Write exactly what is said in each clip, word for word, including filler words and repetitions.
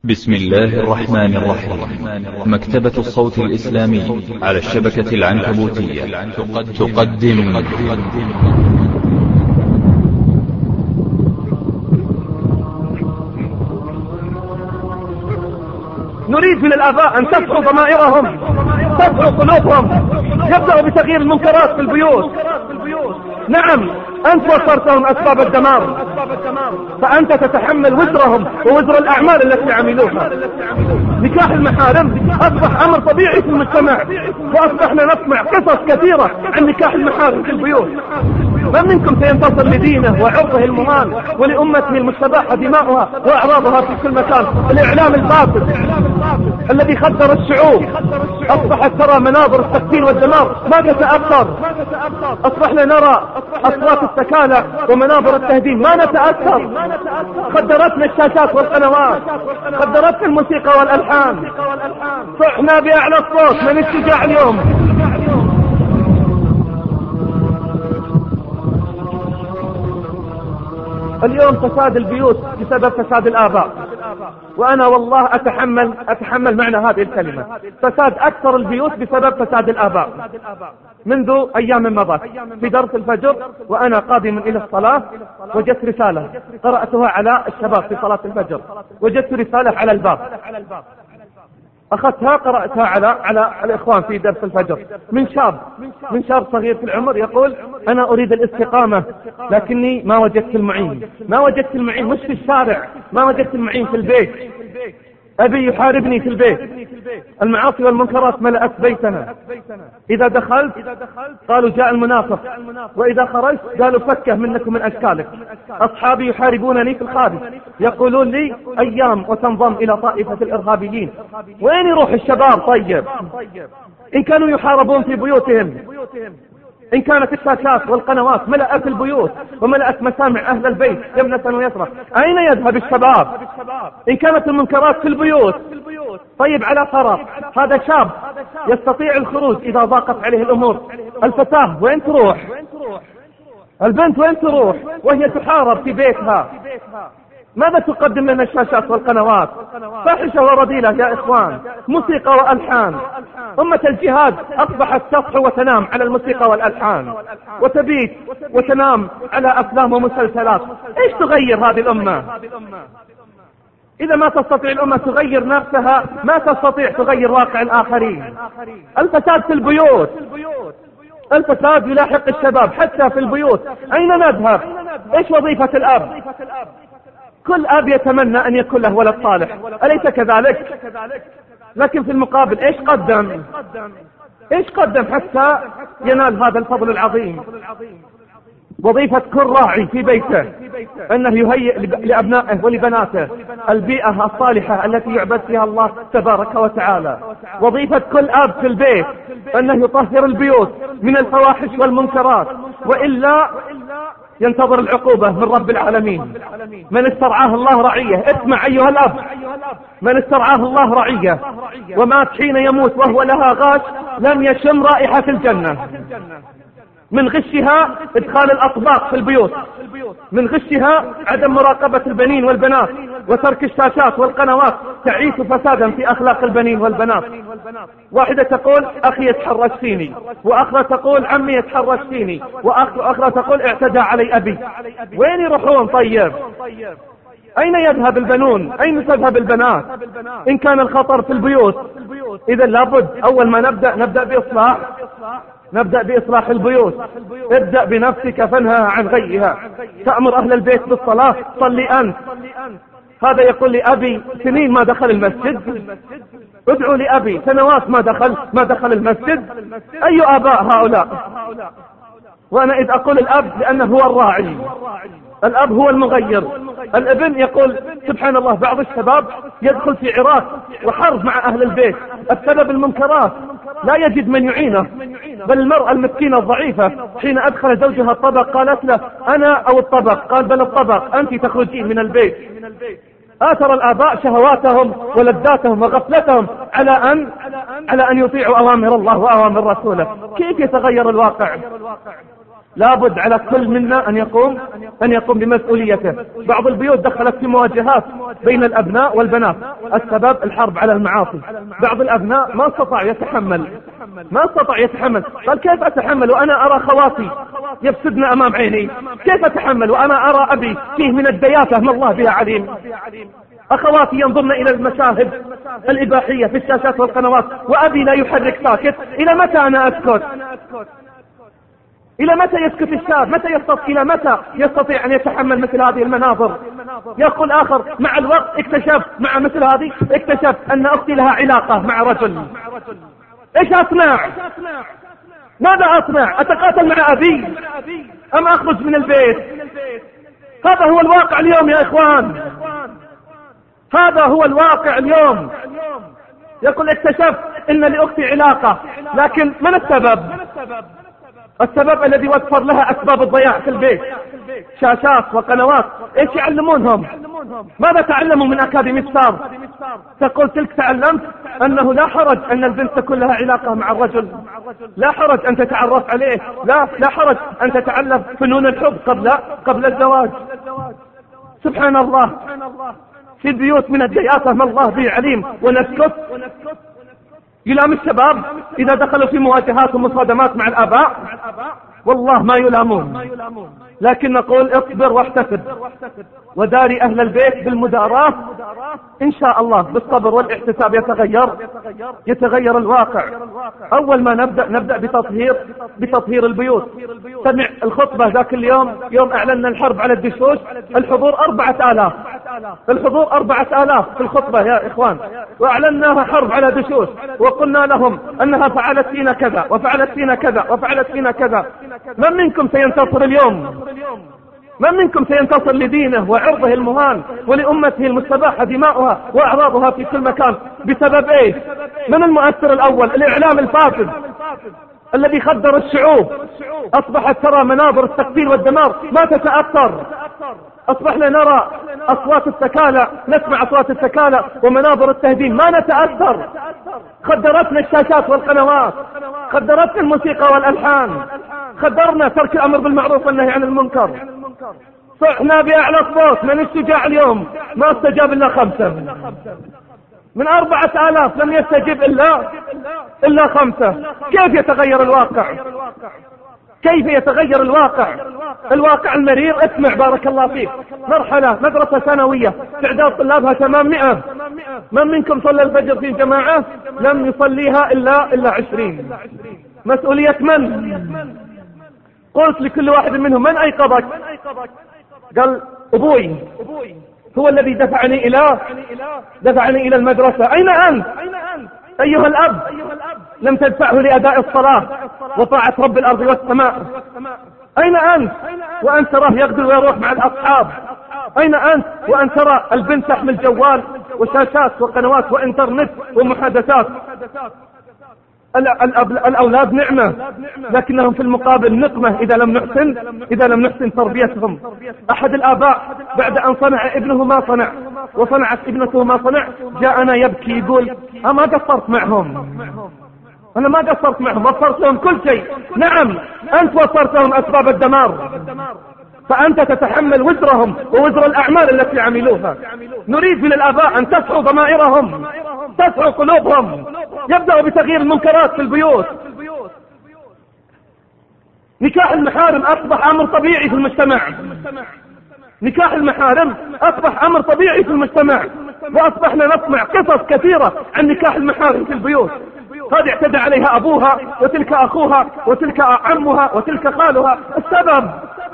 بسم الله الرحمن الرحيم. مكتبة الصوت الإسلامي على الشبكة العنكبوتية تقدم نريد من الآباء أن تدعو ضمائرهم، تدعو قلوبهم، يبدأوا بتغيير المنكرات في البيوت. نعم، أنت وصرتهم أسباب الدمار، فأنت تتحمل وزرهم ووزر الأعمال التي عملوها. نكاح المحارم أصبح أمر طبيعي في المجتمع، وأصبحنا نسمع قصص كثيرة عن نكاح المحارم في البيوت. من منكم سينتصر لدينه وعرضه المهان ولأمته المستباحة دماؤها وأعراضها في كل مكان؟ الإعلام الباطل الذي خدر الشعوب أصبحت ترى مناظر التقتيل والدمار ما تتأثر. أصبحنا نرى أصوات السكالة ومناظر التهديم ما نتأثر. خدرتنا الشاشات والقنوات، خدرتنا الموسيقى والألحان. صحنا بأعلى الصوت من الشجاع اليوم. اليوم فساد البيوت بسبب فساد الآباء، وأنا والله أتحمل أتحمل معنى هذه الكلمة. فساد أكثر البيوت بسبب فساد الآباء. منذ أيام مضت في درس الفجر وأنا قادم إلى الصلاة وجدت رسالة قرأتها على الشباب في صلاة الفجر. وجدت رسالة على الباب، أخذتها قرأتها على على الإخوان في درس الفجر، من شاب من شاب صغير في العمر يقول: أنا أريد الاستقامة لكني ما وجدت المعين. ما وجدت المعين مش في الشارع، ما وجدت المعين في البيت. أبي يحاربني في البيت، المعاصي والمنكرات ملأت بيتنا. إذا دخلت قالوا جاء المنافق، وإذا خرجت قالوا فكه منك ومن أشكالك. أصحابي يحاربونني في الخارج، يقولون لي أيام وتنضم إلى طائفة الإرهابيين. وين يروح الشباب؟ طيب إن كانوا يحاربون في بيوتهم، إن كانت الشاشات والقنوات ملأت البيوت وملأت مسامع أهل البيت يمنة ويسرى، أين يذهب الشباب؟ إن كانت المنكرات في البيوت، طيب على فرض هذا شاب يستطيع الخروج إذا ضاقت عليه الأمور، الفتاة وين تروح؟ البنت وين تروح وهي تحارب في بيتها؟ ماذا تقدم لنا الشاشات والقنوات؟ فاحشة ورذيلة يا إخوان، موسيقى وألحان. أمة الجهاد أصبحت تصحو وتنام على الموسيقى والألحان، وتبيت وتنام على أفلام ومسلسلات. إيش تغير هذه الأمة؟ إذا ما تستطيع الأمة تغير نفسها، ما تستطيع تغير واقع الآخرين. الفساد في البيوت، الفساد يلاحق الشباب حتى في البيوت. أين نذهب؟ إيش وظيفة الأب؟ كل أب يتمنى أن يكون له ولد صالح، أليس كذلك؟ لكن في المقابل إيش قدم؟ إيش قدم حتى ينال هذا الفضل العظيم؟ وظيفة كل راعي في بيته أنه يهيئ لأبنائه ولبناته البيئة الصالحة التي يعبد فيها الله تبارك وتعالى. وظيفة كل أب في البيت أنه يطهر البيوت من الفواحش والمنكرات، وإلا ينتظر العقوبة من رب العالمين. من استرعاه الله رعية، اسمع أيها الأب، من استرعاه الله رعية ومات حين يموت وهو لها غاش لم يشم رائحة الجنة. من غشها إدخال الأطباق في البيوت، من غشها عدم مراقبة البنين والبنات وترك الشاشات والقنوات تعيش فسادا في أخلاق البنين والبنات. واحدة تقول أخي يتحرش فيني، وأخرى تقول عمي يتحرش فيني، وأخرى تقول اعتدى علي أبي. وين يروحون طيب؟ أين يذهب البنون؟ أين تذهب البنات؟ إن كان الخطر في البيوت، إذا لابد أول ما نبدأ نبدأ بإصلاح نبدأ بإصلاح البيوت. ابدأ بنفسك فانهى عن غيها. تأمر أهل البيت بالصلاة، صلي أنت. هذا يقول لي أبي سنين ما دخل المسجد، ادعو لأبي سنوات ما دخل ما دخل المسجد. أي آباء هؤلاء؟ وأنا إذ أقول الأب لأنه هو الراعي، الأب هو المغير. الابن يقول سبحان الله، بعض الشباب يدخل في عراك وحرب مع أهل البيت السبب المنكرات، لا يجد من يعينه. بل المرأة المسكينة الضعيفة حين أدخل زوجها الطبق قالت له أنا أو الطبق؟ قال بل الطبق، أنت تخرجين من البيت. آثر الآباء شهواتهم ولذاتهم وغفلتهم على أن على أن يطيعوا أوامر الله وأوامر رسوله. كيف يتغير الواقع؟ لابد على كل منا أن يقوم أن يقوم بمسؤوليته. بعض البيوت دخلت في مواجهات بين الأبناء والبنات، السبب الحرب على المعاصي. بعض الأبناء ما استطاع يتحمل ما استطاع يتحمل قال كيف أتحمل وأنا أرى خواتي يفسدن أمام عيني؟ كيف أتحمل وأنا أرى أبي فيه من الدياثة ما الله بها عليم؟ أخواتي ينظرن إلى المشاهد الإباحية في الشاشات والقنوات وأبي لا يحرك ساكت. إلى متى أنا أسكت؟ إلى متى يسكت الشاب؟ متى يستطيع إلى متى يستطيع أن يتحمل مثل هذه المناظر؟ يقول آخر مع الوقت اكتشف مع مثل هذه اكتشف أن أختي لها علاقة مع رجل. إيش أصنع؟ ماذا أصنع؟ أتقاتل مع أبي أم أخرج من البيت؟ هذا هو الواقع اليوم يا إخوان، هذا هو الواقع اليوم. يقول اكتشف ان لأختي علاقة، لكن من السبب؟ السبب الذي وفر لها أسباب الضياع في البيت، شاشات وقنوات. ايش يعلمونهم؟ ماذا تعلموا من أكاديمية ستار؟ تقول تلك تعلمت أنه لا حرج أن البنت تكون لها علاقة مع الرجل، لا حرج أن تتعرف عليه، لا لا حرج أن تتعلم فنون الحب قبل قبل الزواج. سبحان الله، في البيوت من الدياثة ما الله به عليم ونسكت. يلام الشباب إذا دخلوا في مواجهات ومصادمات مع الآباء والله ما يلامون، لكن نقول اصبر واحتسب وداري أهل البيت بالمداراة. إن شاء الله بالصبر والاحتساب يتغير يتغير الواقع. أول ما نبدأ نبدأ بتطهير بتطهير البيوت. سمع الخطبة ذاك اليوم يوم أعلنا الحرب على الدشوش، الحضور أربعة آلاف الحضور أربعة آلاف في الخطبة يا إخوان، وأعلناها حرب على دشوش وقلنا لهم أنها فعلت فينا كذا وفعلت فينا كذا وفعلت فينا كذا. من منكم سينتصر اليوم؟ من منكم سينتصر لدينه وعرضه المهان ولأمته المستباحة دماؤها وأعراضها في كل مكان بسبب ايش؟ من المؤثر الأول؟ الإعلام الفاسد الذي خدر الشعوب. أصبحت ترى مناظر التقتيل والدمار ما تتأثر، أصبحنا نرى أصوات السكالة، نسمع أصوات السكالة ومناظر التهديم ما نتأثر. خدرتنا الشاشات والقنوات، خدرتنا الموسيقى والألحان، خدرنا ترك الأمر بالمعروف والنهي عن المنكر. صحنا بأعلى صوت، من الشجاع اليوم ما استجاب إلا خمسة من أربعة آلاف، لم يستجب إلا إلا خمسة. كيف يتغير الواقع؟ كيف يتغير الواقع؟ الواقع المرير. اسمع بارك الله فيك، مرحلة مدرسة ثانوية تعداد طلابها ثمانمائة، من منكم صلى الفجر في جماعة؟ لم يصليها إلا إلا عشرين. مسؤولية من؟ قلت لكل واحد منهم من أيقظك؟ قال أبوي هو الذي دفعني إلى دفعني إلى المدرسة. أين أنت أيها الأب؟ لم تدفعه لأداء الصلاة وطاعة رب الأرض والسماء. أين أنت وأنت تراه يغدو ويروح مع الأصحاب؟ أين أنت وأنت ترى البنت تحمل جوال وشاشات وقنوات وإنترنت ومحادثات؟ الأولاد نعمة لكنهم في المقابل نقمة إذا لم نحسن إذا لم نحسن تربيتهم. أحد الآباء بعد أن صنع ابنه ما صنع وصنعت ابنته ما صنع جاءنا يبكي يقول أنا ما قصرت معهم، أنا ما قصرت معهم، وفرت لهم كل شيء. نعم أنت وفرت لهم أسباب الدمار، فأنت تتحمل وزرهم ووزر الأعمال التي عملوها. نريد من الآباء أن تسعوا ضمائرهم، تسعوا قلوبهم، يبدأوا بتغيير المنكرات في البيوت. نكاح المحارم أصبح أمر طبيعي في المجتمع، نكاح المحارم أصبح أمر طبيعي في المجتمع، وأصبحنا نسمع قصص كثيرة عن نكاح المحارم في البيوت. هذه اعتدى عليها أبوها وتلك أخوها وتلك عمها وتلك خالها. السبب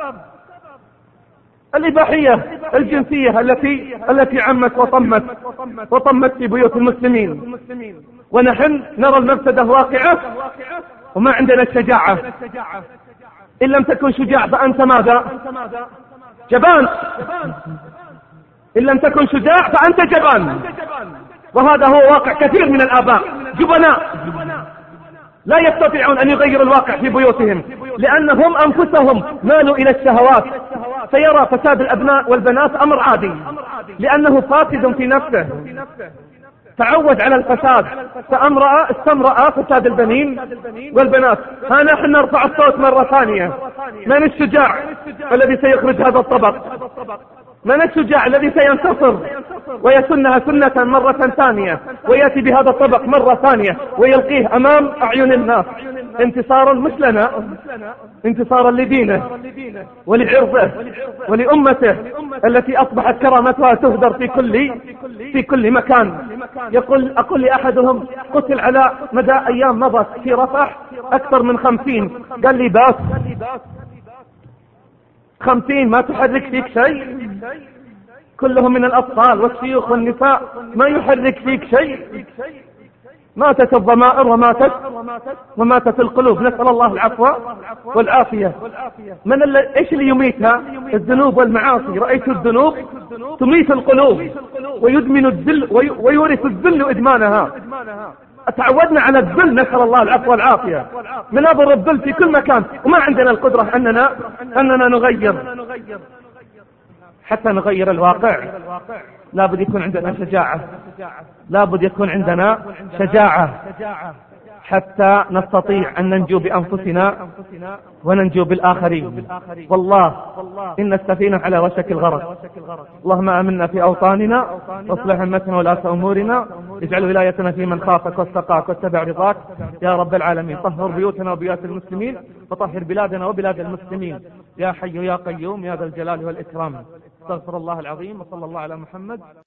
الإباحية الجنسية التي التي عمت وطمت وطمت في بيوت المسلمين، ونحن نرى المفسدة واقعة وما عندنا الشجاعة. إن لم تكن شجاع فأنت ماذا؟ جبان. إن لم تكن شجاع فأنت جبان. وهذا هو واقع كثير من الآباء، جبناء لا يستطيعون أن يغيروا الواقع في بيوتهم، لأنهم أنفسهم مالوا إلى الشهوات فيرى فساد الأبناء والبنات أمر عادي لأنه فاسد في نفسه، تعود على الفساد، فأمرأ استمرأ فساد البنين والبنات. ها نحن نرفع الصوت مرة ثانية. من الشجاع الذي سيخرج هذا الطبق؟ من الشجاع الذي سينتصر ويسنها سنة مرة ثانية ويأتي بهذا الطبق مرة ثانية ويلقيه أمام أعين الناس؟ انتصارا مش لنا، انتصارا لدينه ولعرضه ولأمته التي أصبحت كرامتها تهدر في كل في كل مكان. يقول أقول لأحدهم قتل على مدى أيام مضت في رفح أكثر من خمسين، قال لي بس خمسين ما تحرك فيك شيء؟ كلهم من الأطفال والشيوخ والنساء، ما يحرك فيك شيء. ماتت الضمائر وماتت وماتت القلوب، نسأل الله العفو والعافية. من ال... ايش اللي يميتها؟ الذنوب والمعاصي. رأيت الذنوب تميت القلوب ويدمن الذل وي... ويورث الذل إدمانها. تعودنا على الذل، نسأل الله العفو والعافية. نناظر الذل في كل مكان وما عندنا القدرة أننا أننا نغير. حتى نغير الواقع لابد يكون عندنا شجاعة، لابد يكون عندنا شجاعة حتى نستطيع أن ننجو بأنفسنا وننجو بالآخرين. والله إن السفينة على وشك الغرق. اللهم آمنا في أوطاننا واصلح أمتنا ولاة أمورنا، اجعل ولايتنا في من خافك واستقاك واتبع رضاك يا رب العالمين. طهر بيوتنا وبيوت المسلمين وطهر بلادنا وبلاد المسلمين يا حي يا قيوم يا ذا الجلال والإكرام. استغفر الله العظيم وصلى الله على محمد.